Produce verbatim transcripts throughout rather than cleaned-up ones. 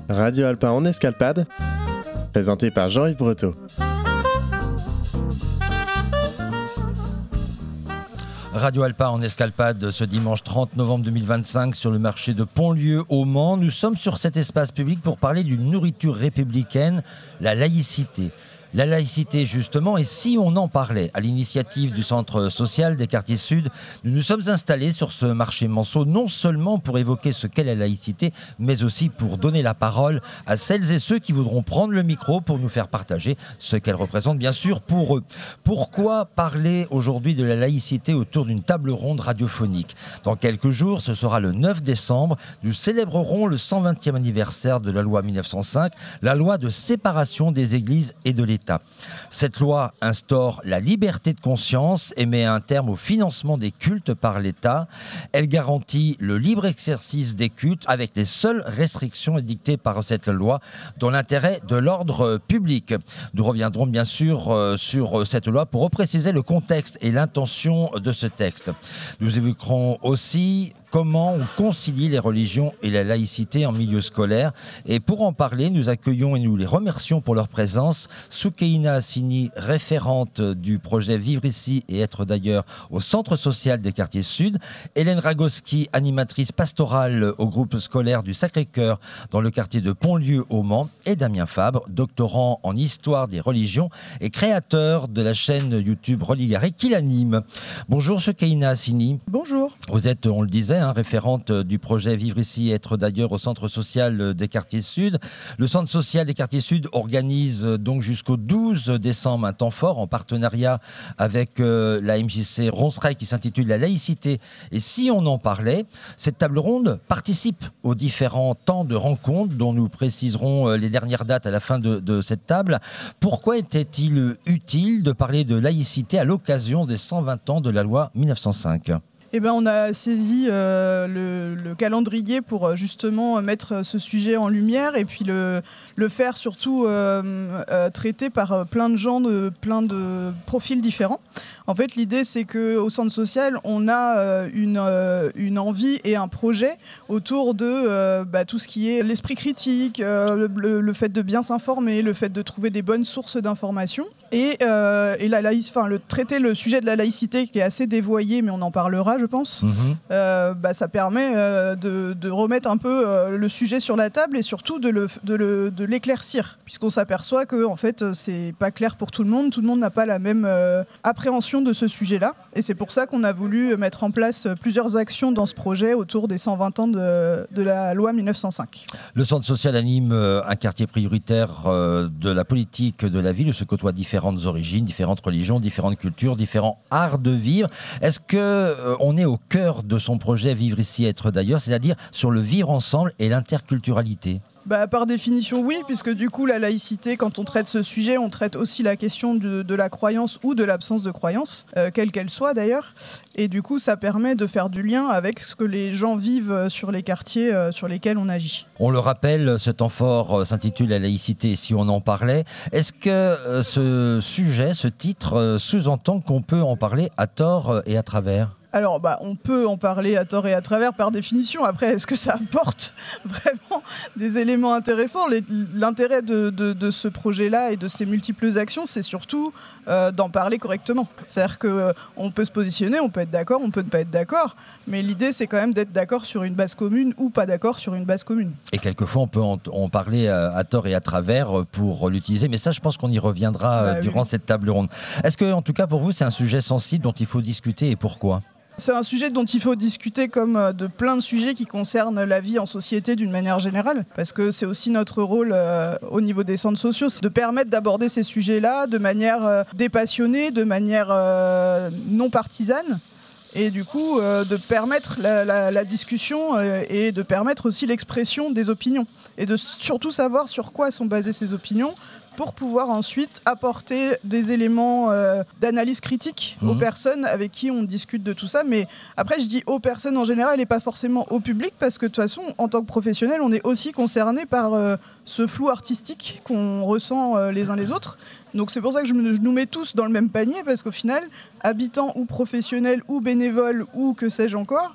Radio Alpa en escalpade, présenté par Jean-Yves Breteau. Radio Alpa en escalpade ce dimanche trente novembre deux mille vingt-cinq sur le marché de Pontlieu au Mans. Nous sommes sur cet espace public pour parler d'une nourriture républicaine, la laïcité. La laïcité, justement, et si on en parlait, à l'initiative du Centre social des quartiers sud, nous nous sommes installés sur ce marché manceau, non seulement pour évoquer ce qu'est la laïcité, mais aussi pour donner la parole à celles et ceux qui voudront prendre le micro pour nous faire partager ce qu'elle représente, bien sûr, pour eux. Pourquoi parler aujourd'hui de la laïcité autour d'une table ronde radiophonique ? Dans quelques jours, ce sera le neuf décembre, nous célébrerons le cent vingtième anniversaire de la loi mille neuf cent cinq, la loi de séparation des églises et de l'État. Cette loi instaure la liberté de conscience et met un terme au financement des cultes par l'État. Elle garantit le libre exercice des cultes avec les seules restrictions édictées par cette loi dans l'intérêt de l'ordre public. Nous reviendrons bien sûr euh, sur cette loi pour repréciser le contexte et l'intention de ce texte. Nous évoquerons aussi comment on concilie les religions et la laïcité en milieu scolaire. Et pour en parler, nous accueillons et nous les remercions pour leur présence Soukeina Hassini, référente du projet Vivre ici et être d'ailleurs au Centre social des quartiers sud. Hélène Ragoski, animatrice pastorale au groupe scolaire du Sacré-Cœur dans le quartier de Pontlieu au Mans. Et Damien Fabre, doctorant en histoire des religions et créateur de la chaîne YouTube Religaré qui l'anime. Bonjour Soukeina Hassini. Bonjour. Vous êtes, on le disait, Hein, référente du projet Vivre ici, être d'ailleurs au Centre social des quartiers sud. Le Centre social des quartiers sud organise donc jusqu'au douze décembre un temps fort en partenariat avec euh, la M J C Ronceraille qui s'intitule La laïcité. Et si on en parlait, cette table ronde participe aux différents temps de rencontres dont nous préciserons les dernières dates à la fin de, de cette table. Pourquoi était-il utile de parler de laïcité à l'occasion des cent vingt ans de la loi mille neuf cent cinq ? Eh ben, on a saisi euh, le, le calendrier pour justement mettre ce sujet en lumière et puis le, le faire surtout euh, euh, traiter par plein de gens, de plein de profils différents. En fait, l'idée, c'est qu'au centre social, on a euh, une, euh, une envie et un projet autour de euh, bah, tout ce qui est l'esprit critique, euh, le, le fait de bien s'informer, le fait de trouver des bonnes sources d'information. Et, euh, et la laïc, enfin, le traiter le sujet de la laïcité qui est assez dévoyé, mais on en parlera, je pense. Mmh. Euh, bah, ça permet euh, de, de remettre un peu euh, le sujet sur la table et surtout de, le, de, le, de l'éclaircir, puisqu'on s'aperçoit que en fait, c'est pas clair pour tout le monde. Tout le monde n'a pas la même euh, appréhension de ce sujet-là, et c'est pour ça qu'on a voulu mettre en place plusieurs actions dans ce projet autour des cent vingt ans de, de la loi mille neuf cent cinq. Le centre social anime un quartier prioritaire de la politique de la ville où se côtoient différents différentes origines, différentes religions, différentes cultures, différents arts de vivre. Est-ce qu'on euh, est au cœur de son projet Vivre ici, être d'ailleurs, c'est-à-dire sur le vivre ensemble et l'interculturalité ? Bah, par définition, oui, puisque du coup, la laïcité, quand on traite ce sujet, on traite aussi la question de, de la croyance ou de l'absence de croyance, euh, quelle qu'elle soit d'ailleurs. Et du coup, ça permet de faire du lien avec ce que les gens vivent sur les quartiers euh, sur lesquels on agit. On le rappelle, ce temps fort s'intitule La laïcité, si on en parlait. Est-ce que euh, ce sujet, ce titre, euh, sous-entend qu'on peut en parler à tort et à travers ? Alors, bah, on peut en parler à tort et à travers par définition. Après, est-ce que ça apporte vraiment des éléments intéressants ? L'intérêt de, de, de ce projet-là et de ces multiples actions, c'est surtout euh, d'en parler correctement. C'est-à-dire qu'on euh, peut se positionner, on peut être d'accord, on peut ne pas être d'accord, mais l'idée, c'est quand même d'être d'accord sur une base commune ou pas d'accord sur une base commune. Et quelquefois, on peut en, en parler à, à tort et à travers pour l'utiliser, mais ça, je pense qu'on y reviendra bah, durant oui. cette table ronde. Est-ce que, en tout cas, pour vous, c'est un sujet sensible dont il faut discuter et pourquoi ? C'est un sujet dont il faut discuter comme de plein de sujets qui concernent la vie en société d'une manière générale, parce que c'est aussi notre rôle euh, au niveau des centres sociaux, c'est de permettre d'aborder ces sujets-là de manière euh, dépassionnée, de manière euh, non partisane, et du coup euh, de permettre la, la, la discussion euh, et de permettre aussi l'expression des opinions, et de surtout savoir sur quoi sont basées ces opinions, pour pouvoir ensuite apporter des éléments euh, d'analyse critique mmh. aux personnes avec qui on discute de tout ça. Mais après, je dis aux personnes en général et pas forcément au public, parce que de toute façon, en tant que professionnel, on est aussi concerné par euh, ce flou artistique qu'on ressent euh, les uns les autres. Donc c'est pour ça que je, me, je nous mets tous dans le même panier, parce qu'au final, habitants ou professionnels ou bénévoles ou que sais-je encore,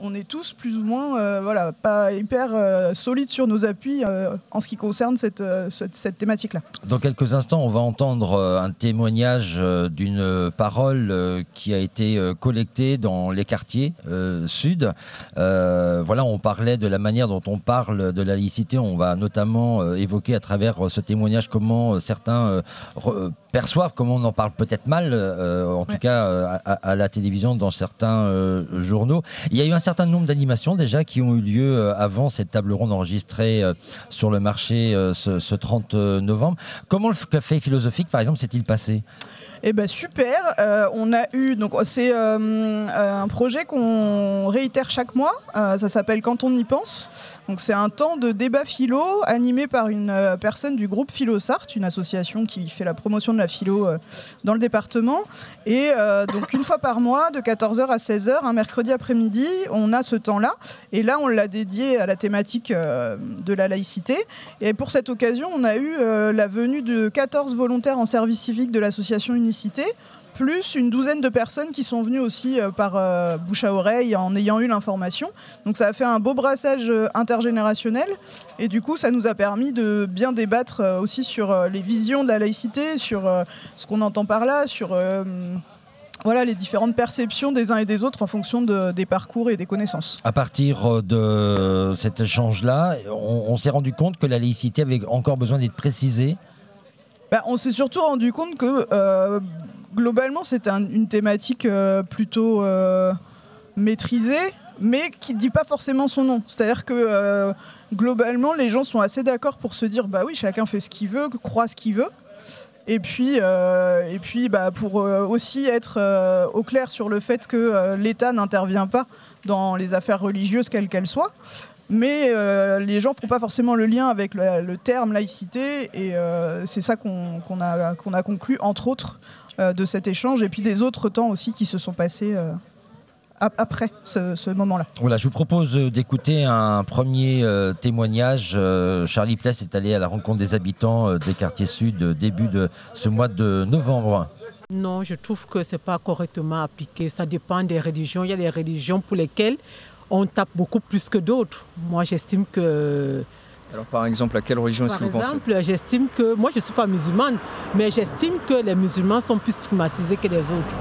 on est tous plus ou moins euh, voilà, pas hyper euh, solides sur nos appuis euh, en ce qui concerne cette, euh, cette, cette thématique-là. Dans quelques instants, on va entendre euh, un témoignage euh, d'une parole euh, qui a été euh, collectée dans les quartiers euh, sud. Euh, voilà, on parlait de la manière dont on parle de la laïcité. On va notamment euh, évoquer à travers euh, ce témoignage comment euh, certains euh, re- perçoivent, comment on en parle peut-être mal, euh, en ouais. tout cas euh, à, à la télévision, dans certains euh, journaux. Il y a eu un certain nombre d'animations déjà qui ont eu lieu euh, avant cette table ronde enregistrée euh, sur le marché euh, ce, ce trente novembre. Comment le café philosophique, par exemple, s'est-il passé ? Eh ben super, euh, on a eu, donc c'est euh, un projet qu'on réitère chaque mois, euh, ça s'appelle Quand on y pense. Donc c'est un temps de débat philo animé par une euh, personne du groupe Philo-Sarthe, une association qui fait la promotion de la philo euh, dans le département. Et euh, donc une fois par mois, de quatorze heures à seize heures, un mercredi après-midi, on a ce temps-là. Et là, on l'a dédié à la thématique euh, de la laïcité. Et pour cette occasion, on a eu euh, la venue de quatorze volontaires en service civique de l'association Unicité, plus une douzaine de personnes qui sont venues aussi euh, par euh, bouche à oreille en ayant eu l'information. Donc ça a fait un beau brassage euh, intergénérationnel et du coup ça nous a permis de bien débattre euh, aussi sur euh, les visions de la laïcité, sur euh, ce qu'on entend par là, sur euh, voilà, les différentes perceptions des uns et des autres en fonction de, des parcours et des connaissances. À partir de cet échange-là, on, on s'est rendu compte que la laïcité avait encore besoin d'être précisée. Ben, on s'est surtout rendu compte que euh, globalement c'est un, une thématique euh, plutôt euh, maîtrisée, mais qui ne dit pas forcément son nom. C'est-à-dire que euh, globalement les gens sont assez d'accord pour se dire bah oui, chacun fait ce qu'il veut, croit ce qu'il veut. Et puis, euh, et puis bah, pour euh, aussi être euh, au clair sur le fait que euh, l'État n'intervient pas dans les affaires religieuses quelles qu'elles soient. Mais euh, les gens ne font pas forcément le lien avec le, le terme laïcité et euh, c'est ça qu'on, qu'on, a, qu'on a conclu, entre autres, euh, de cet échange et puis des autres temps aussi qui se sont passés euh, après ce, ce moment-là. Voilà, je vous propose d'écouter un premier euh, témoignage. Euh, Charlie Pless est allé à la rencontre des habitants euh, des quartiers sud euh, début de ce mois de novembre. Non, je trouve que ce n'est pas correctement appliqué. Ça dépend des religions. Il y a des religions pour lesquelles on tape beaucoup plus que d'autres. Moi, j'estime que... Alors, par exemple, à quelle religion est-ce que vous pensez ? Par exemple, j'estime que... Moi, je ne suis pas musulmane, mais j'estime que les musulmans sont plus stigmatisés que les autres.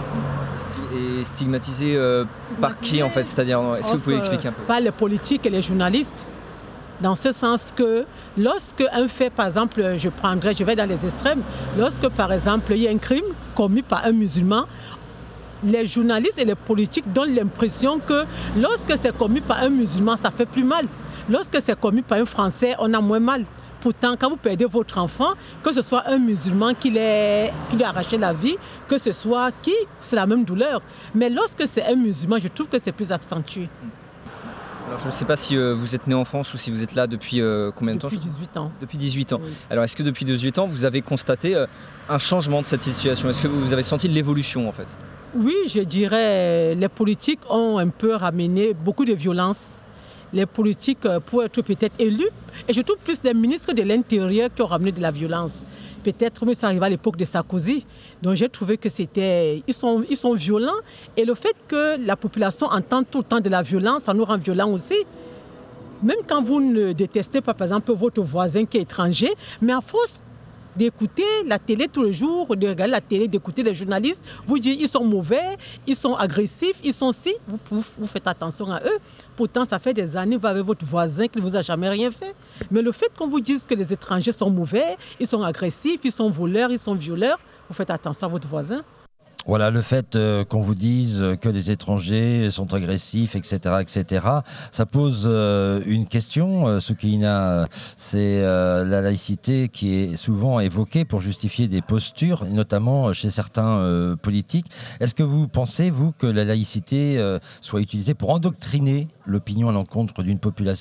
Et stigmatisés euh, par qui, en fait ? C'est-à-dire, est-ce que vous pouvez expliquer un peu ? Par les politiques et les journalistes. Dans ce sens que lorsque un fait, par exemple, je prendrai, je vais dans les extrêmes, lorsque, par exemple, il y a un crime commis par un musulman, les journalistes et les politiques donnent l'impression que lorsque c'est commis par un musulman, ça fait plus mal. Lorsque c'est commis par un Français, on a moins mal. Pourtant, quand vous perdez votre enfant, que ce soit un musulman qui, les, qui lui a arraché la vie, que ce soit qui, c'est la même douleur. Mais lorsque c'est un musulman, je trouve que c'est plus accentué. Alors, je ne sais pas si euh, vous êtes né en France ou si vous êtes là depuis euh, combien de depuis temps ? Depuis dix-huit ans. Depuis dix-huit ans. Oui. Alors, est-ce que depuis dix-huit ans, vous avez constaté euh, un changement de cette situation ? Est-ce que vous avez senti l'évolution, en fait ? Oui, je dirais, les politiques ont un peu ramené beaucoup de violence. Les politiques, pour être peut-être élus, et je trouve plus des ministres de l'Intérieur qui ont ramené de la violence. Peut-être que ça arrive à l'époque de Sarkozy. Donc j'ai trouvé que c'était... Ils sont, ils sont violents. Et le fait que la population entende tout le temps de la violence, ça nous rend violents aussi. Même quand vous ne détestez pas, par exemple, votre voisin qui est étranger, mais à force d'écouter la télé tous les jours, de regarder la télé, d'écouter les journalistes, vous dites ils sont mauvais, ils sont agressifs, ils sont si, vous, vous, vous faites attention à eux. Pourtant, ça fait des années que vous avez votre voisin qui ne vous a jamais rien fait. Mais le fait qu'on vous dise que les étrangers sont mauvais, ils sont agressifs, ils sont voleurs, ils sont violeurs, vous faites attention à votre voisin. Voilà, le fait euh, qu'on vous dise que les étrangers sont agressifs, et cetera, et cetera, ça pose euh, une question, euh, Soukeina, c'est euh, la laïcité qui est souvent évoquée pour justifier des postures, notamment chez certains euh, politiques. Est-ce que vous pensez, vous, que la laïcité euh, soit utilisée pour endoctriner l'opinion à l'encontre d'une population ?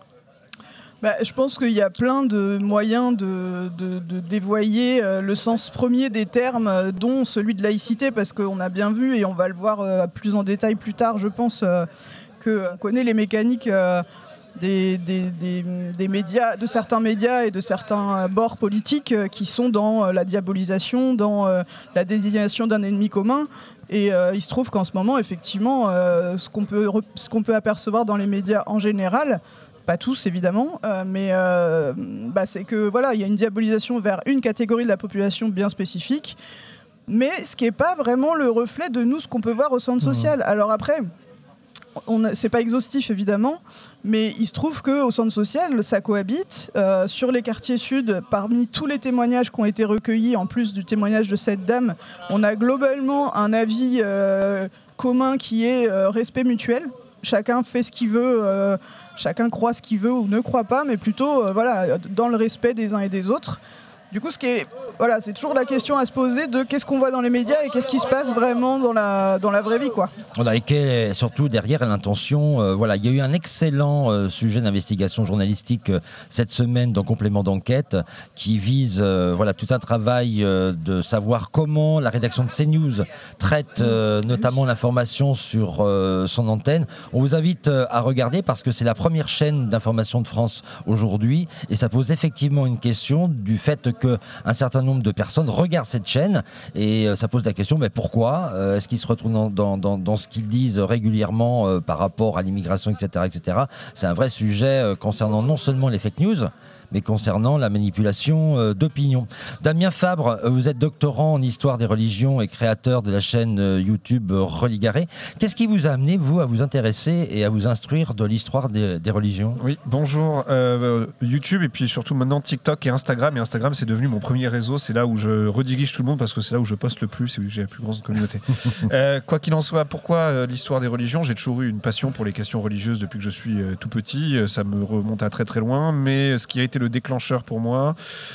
Bah, je pense qu'il y a plein de moyens de, de, de dévoyer euh, le sens premier des termes, euh, dont celui de laïcité, parce qu'on a bien vu, et on va le voir euh, plus en détail plus tard, je pense, euh, qu'on connaît les mécaniques euh, des, des, des, des médias, de certains médias et de certains bords politiques qui sont dans la diabolisation, dans la désignation d'un ennemi commun. Et euh, il se trouve qu'en ce moment, effectivement, euh, ce qu'on peut, ce qu'on peut apercevoir dans les médias en général, pas tous évidemment, euh, mais euh, bah, c'est que voilà, il y a une diabolisation vers une catégorie de la population bien spécifique, mais ce qui n'est pas vraiment le reflet de nous, ce qu'on peut voir au centre social. Alors après, on a, c'est pas exhaustif évidemment, mais il se trouve qu'au centre social, ça cohabite. Euh, sur les quartiers sud, parmi tous les témoignages qui ont été recueillis, en plus du témoignage de cette dame, on a globalement un avis euh, commun qui est euh, respect mutuel. Chacun fait ce qu'il veut, euh, chacun croit ce qu'il veut ou ne croit pas, mais plutôt euh, voilà, dans le respect des uns et des autres. Du coup, ce qui est, voilà, c'est toujours la question à se poser de qu'est-ce qu'on voit dans les médias et qu'est-ce qui se passe vraiment dans la, dans la vraie vie, quoi. Voilà, et quelle est surtout derrière l'intention. Euh, voilà, il y a eu un excellent euh, sujet d'investigation journalistique euh, cette semaine dans Complément d'enquête qui vise euh, voilà, tout un travail euh, de savoir comment la rédaction de CNews traite euh, notamment l'information sur euh, son antenne. On vous invite euh, à regarder parce que c'est la première chaîne d'information de France aujourd'hui et ça pose effectivement une question du fait qu'un certain nombre de personnes regardent cette chaîne et euh, ça pose la question mais pourquoi euh, est-ce qu'ils se retrouvent dans, dans, dans, dans ce qu'ils disent régulièrement euh, par rapport à l'immigration, et cetera, et cetera. C'est un vrai sujet euh, concernant non seulement les fake news, mais concernant la manipulation euh, d'opinion. Damien Fabre, euh, vous êtes doctorant en histoire des religions et créateur de la chaîne euh, YouTube euh, Religaré. Qu'est-ce qui vous a amené, vous, à vous intéresser et à vous instruire de l'histoire des, des religions ? Oui, bonjour. Euh, YouTube et puis surtout maintenant TikTok et Instagram. Et Instagram, c'est devenu mon premier réseau. C'est là où je redirige tout le monde parce que c'est là où je poste le plus et où j'ai la plus grande communauté. euh, quoi qu'il en soit, pourquoi euh, l'histoire des religions ? J'ai toujours eu une passion pour les questions religieuses depuis que je suis euh, tout petit. Ça me remonte à très très loin. Mais ce qui a été le déclencheur pour moi,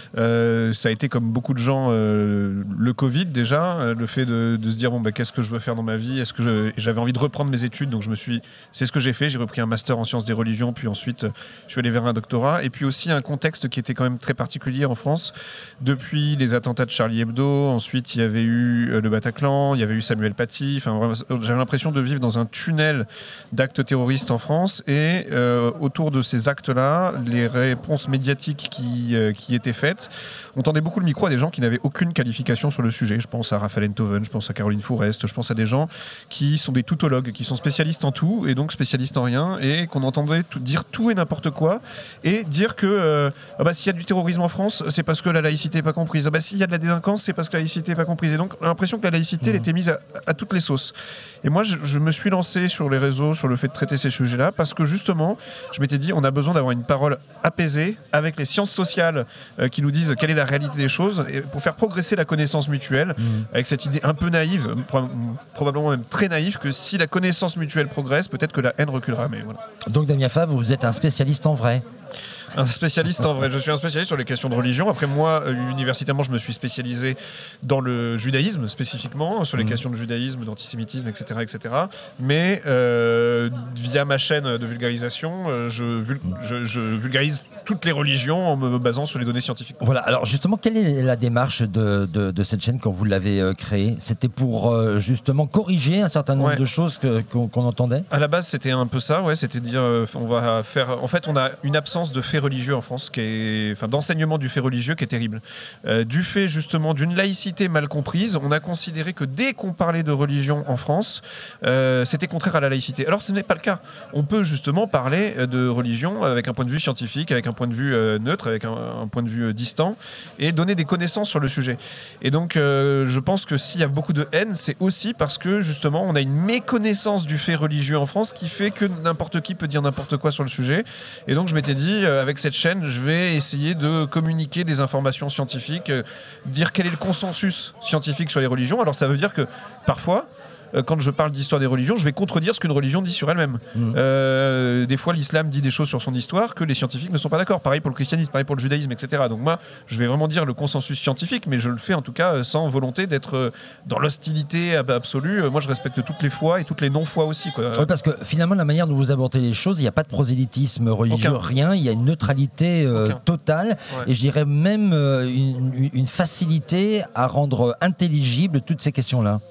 euh, ça a été comme beaucoup de gens euh, le Covid déjà, euh, le fait de, de se dire bon bah qu'est-ce que je veux faire dans ma vie, est-ce que je, j'avais envie de reprendre mes études, donc je me suis, c'est ce que j'ai fait, j'ai repris un master en sciences des religions, puis ensuite je suis allé vers un doctorat, et puis aussi un contexte qui était quand même très particulier en France depuis les attentats de Charlie Hebdo. Ensuite il y avait eu euh, le Bataclan, il y avait eu Samuel Paty, enfin vraiment, j'avais l'impression de vivre dans un tunnel d'actes terroristes en France, et euh, autour de ces actes-là, les réponses médiatiques qui, euh, qui étaient faites, on tendait beaucoup le micro à des gens qui n'avaient aucune qualification sur le sujet. Je pense à Raphaël Enthoven, je pense à Caroline Fourest, je pense à des gens qui sont des toutologues, qui sont spécialistes en tout et donc spécialistes en rien, et qu'on entendait tout, dire tout et n'importe quoi, et dire que euh, ah bah, s'il y a du terrorisme en France, c'est parce que la laïcité n'est pas comprise. Ah bah, s'il y a de la délinquance, c'est parce que la laïcité n'est pas comprise. Et donc on a l'impression que la laïcité, elle était mise à, à toutes les sauces. Et moi, je, je me suis lancé sur les réseaux sur le fait de traiter ces sujets-là parce que justement, je m'étais dit, on a besoin d'avoir une parole apaisée avec les sciences sociales euh, qui nous disent quelle est la réalité des choses, et pour faire progresser la connaissance mutuelle, mmh. avec cette idée un peu naïve, pro- probablement même très naïve, que si la connaissance mutuelle progresse, peut-être que la haine reculera. Mais voilà. Donc Damien Fabre, vous êtes un spécialiste en vrai ? Un spécialiste en vrai. Je suis un spécialiste sur les questions de religion. Après, moi, universitairement, je me suis spécialisé dans le judaïsme, spécifiquement, sur les mmh. questions de judaïsme, d'antisémitisme, et cetera, et cetera. Mais euh, via ma chaîne de vulgarisation, je, vul- je, je vulgarise toutes les religions en me basant sur les données scientifiques. Voilà. Alors justement, quelle est la démarche de, de, de cette chaîne quand vous l'avez euh, créée ? C'était pour euh, justement corriger un certain nombre ouais. de choses que, qu'on, qu'on entendait ? À la base, c'était un peu ça. Ouais, c'était de dire, euh, on va faire. En fait, on a une absence de faits religieux en France, qui est, enfin, d'enseignement du fait religieux qui est terrible. Euh, du fait justement d'une laïcité mal comprise, on a considéré que dès qu'on parlait de religion en France, euh, c'était contraire à la laïcité. Alors ce n'est pas le cas. On peut justement parler de religion avec un point de vue scientifique, avec un point de vue euh, neutre, avec un, un point de vue euh, distant, et donner des connaissances sur le sujet. Et donc euh, je pense que s'il y a beaucoup de haine, c'est aussi parce que justement on a une méconnaissance du fait religieux en France qui fait que n'importe qui peut dire n'importe quoi sur le sujet. Et donc je m'étais dit, euh, avec cette chaîne, je vais essayer de communiquer des informations scientifiques, euh, dire quel est le consensus scientifique sur les religions. Alors ça veut dire que parfois, euh, quand je parle d'histoire des religions, je vais contredire ce qu'une religion dit sur elle-même. Mmh. Euh, des fois, l'islam dit des choses sur son histoire que les scientifiques ne sont pas d'accord. Pareil pour le christianisme, pareil pour le judaïsme, et cetera. Donc moi, je vais vraiment dire le consensus scientifique, mais je le fais en tout cas sans volonté d'être dans l'hostilité absolue. Moi, je respecte toutes les foi et toutes les non-foi aussi, quoi. Oui, parce que finalement, la manière dont vous abordez les choses, il n'y a pas de prosélytisme religieux, aucun. Rien. Il y a une neutralité euh, totale, ouais. Et je dirais même euh, une, une facilité à rendre intelligible toutes ces questions-là.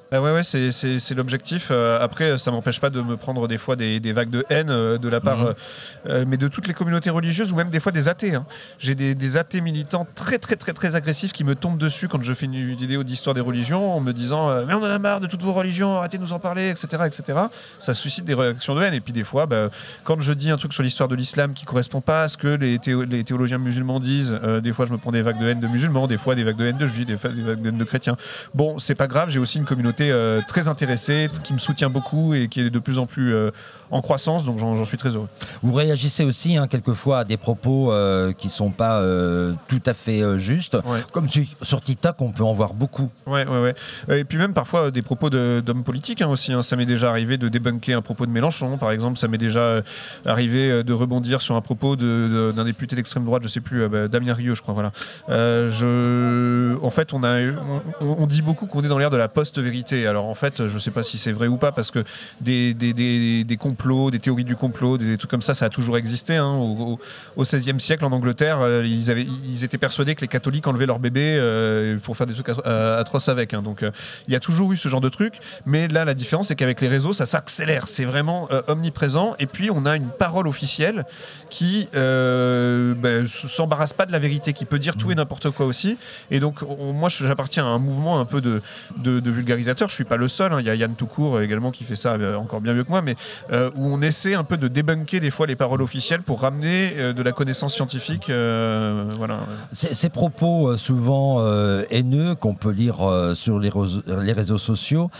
Ah ouais, ouais, c'est, c'est, c'est l'objectif. Euh, après, ça m'empêche pas de me prendre des fois des, des vagues de haine euh, de la part, mmh. euh, mais de toutes les communautés religieuses ou même des fois des athées. Hein. J'ai des, des athées militants très, très, très, très agressifs qui me tombent dessus quand je fais une vidéo d'histoire des religions en me disant euh, mais on en a marre de toutes vos religions, arrêtez de nous en parler, et cetera, et cetera. Ça suscite des réactions de haine. Et puis des fois, bah, quand je dis un truc sur l'histoire de l'islam qui correspond pas à ce que les, théo- les théologiens musulmans disent, euh, des fois je me prends des vagues de haine de musulmans, des fois des vagues de haine de juifs, des, des vagues de haine de chrétiens. Bon, c'est pas grave. J'ai aussi une communauté Euh, très intéressé, qui me soutient beaucoup et qui est de plus en plus euh, en croissance, donc j'en, j'en suis très heureux. Vous réagissez aussi hein, quelquefois à des propos euh, qui ne sont pas euh, tout à fait euh, justes, ouais. Comme tu, sur TikTok on peut en voir beaucoup. Ouais, ouais, ouais. Et puis même parfois des propos de, d'hommes politiques hein, aussi, hein. Ça m'est déjà arrivé de débunker un propos de Mélenchon, par exemple, ça m'est déjà arrivé de rebondir sur un propos de, de, d'un député d'extrême droite, je sais plus, euh, bah, Damien Rieu je crois, voilà. Euh, je... En fait on, a, on, on dit beaucoup qu'on est dans l'ère de la post-vérité. Alors en fait, je ne sais pas si c'est vrai ou pas, parce que des, des, des, des complots, des théories du complot, des, des trucs comme ça, ça a toujours existé. Hein. Au, au, au seizième siècle, en Angleterre, euh, ils, avaient, ils étaient persuadés que les catholiques enlevaient leur bébé euh, pour faire des trucs atroces avec. Hein. Donc euh, il y a toujours eu ce genre de trucs. Mais là, la différence, c'est qu'avec les réseaux, ça s'accélère. C'est vraiment euh, omniprésent. Et puis, on a une parole officielle qui euh, ben, s'embarrasse pas de la vérité, qui peut dire tout et n'importe quoi aussi. Et donc, on, moi, j'appartiens à un mouvement un peu de, de, de vulgarisateurs. Je suis pas le seul, hein. Il y a Yann Toucourt également qui fait ça encore bien mieux que moi, mais euh, où on essaie un peu de débunker des fois les paroles officielles pour ramener euh, de la connaissance scientifique. Euh, voilà. Ces, ces propos euh, souvent euh, haineux qu'on peut lire euh, sur les, réseaux, les réseaux sociaux.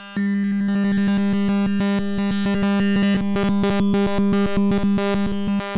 Thank you.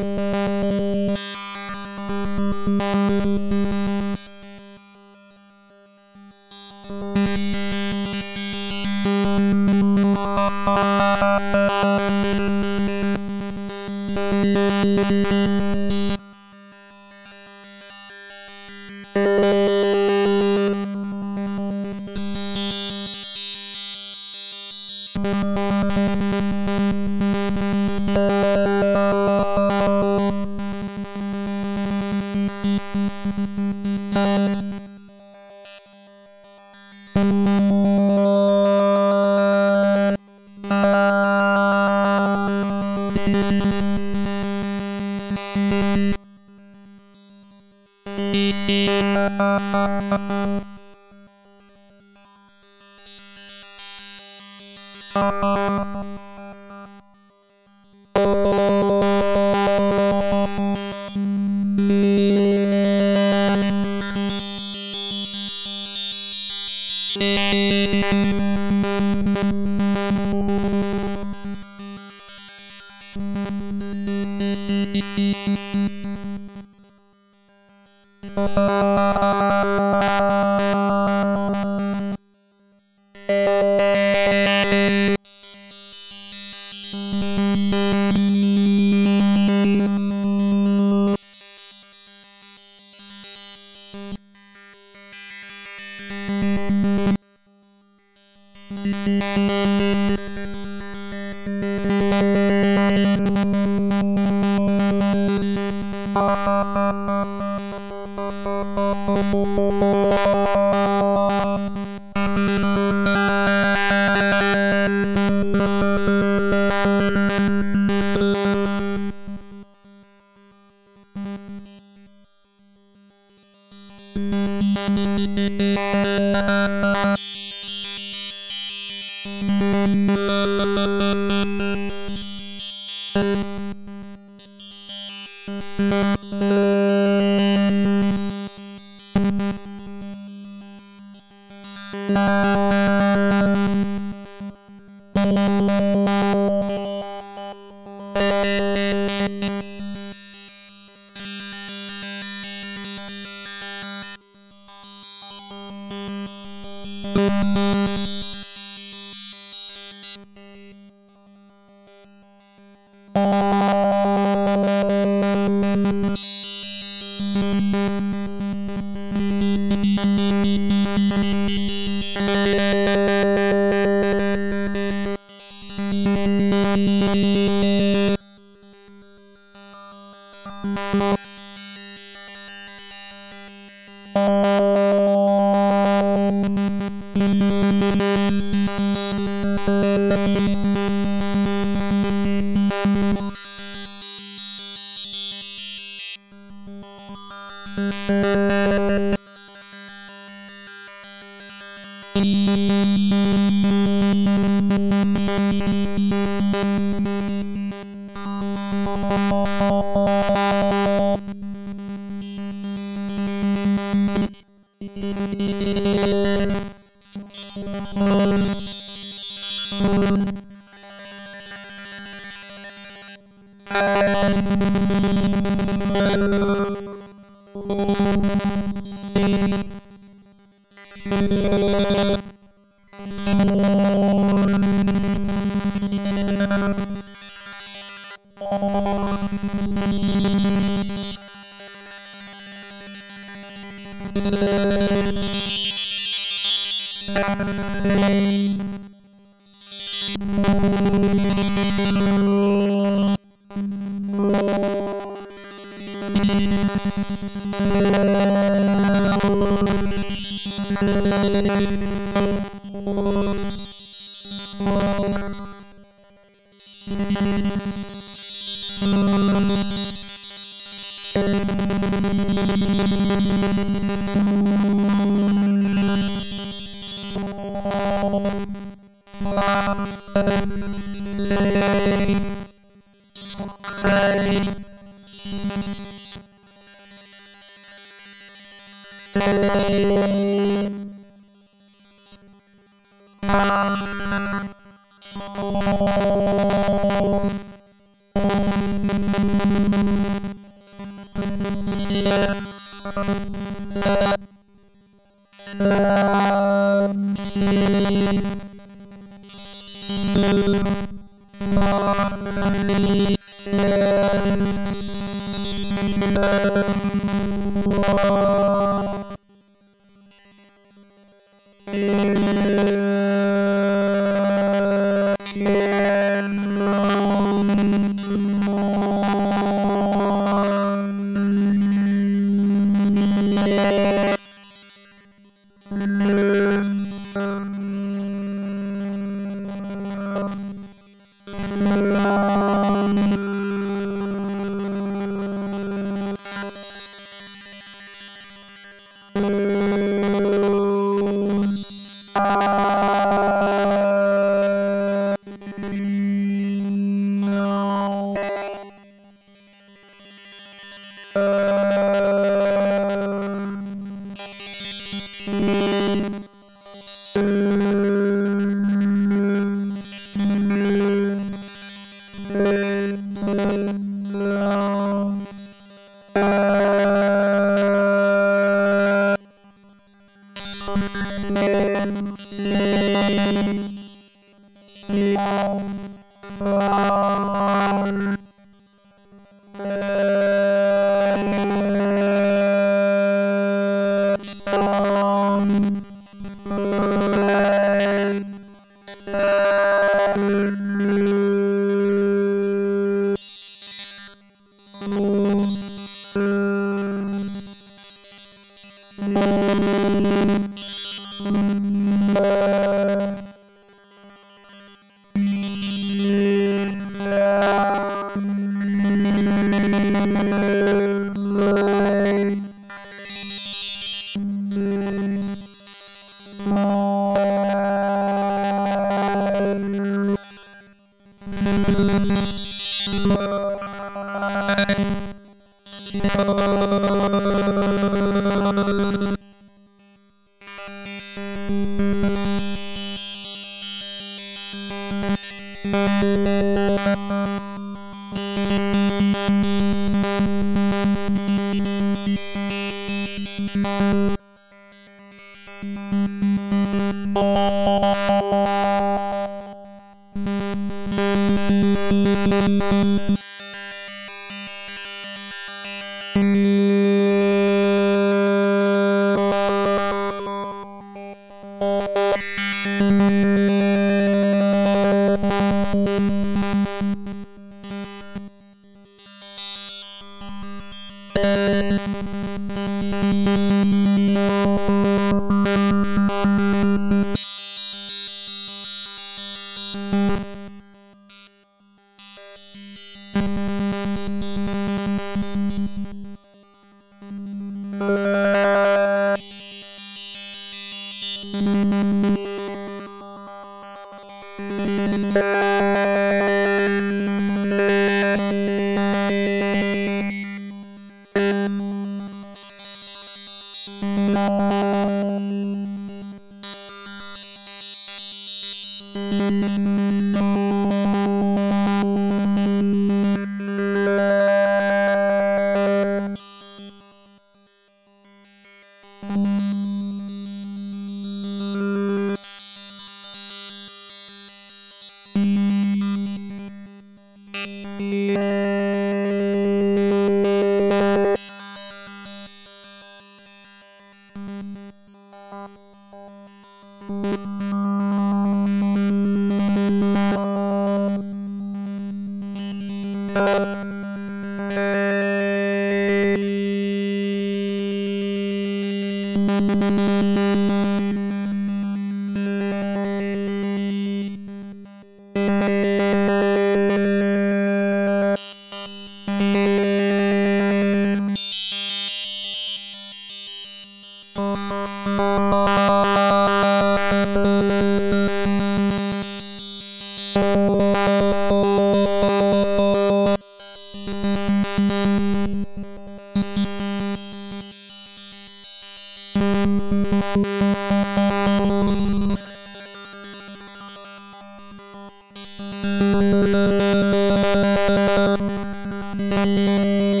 Thank you.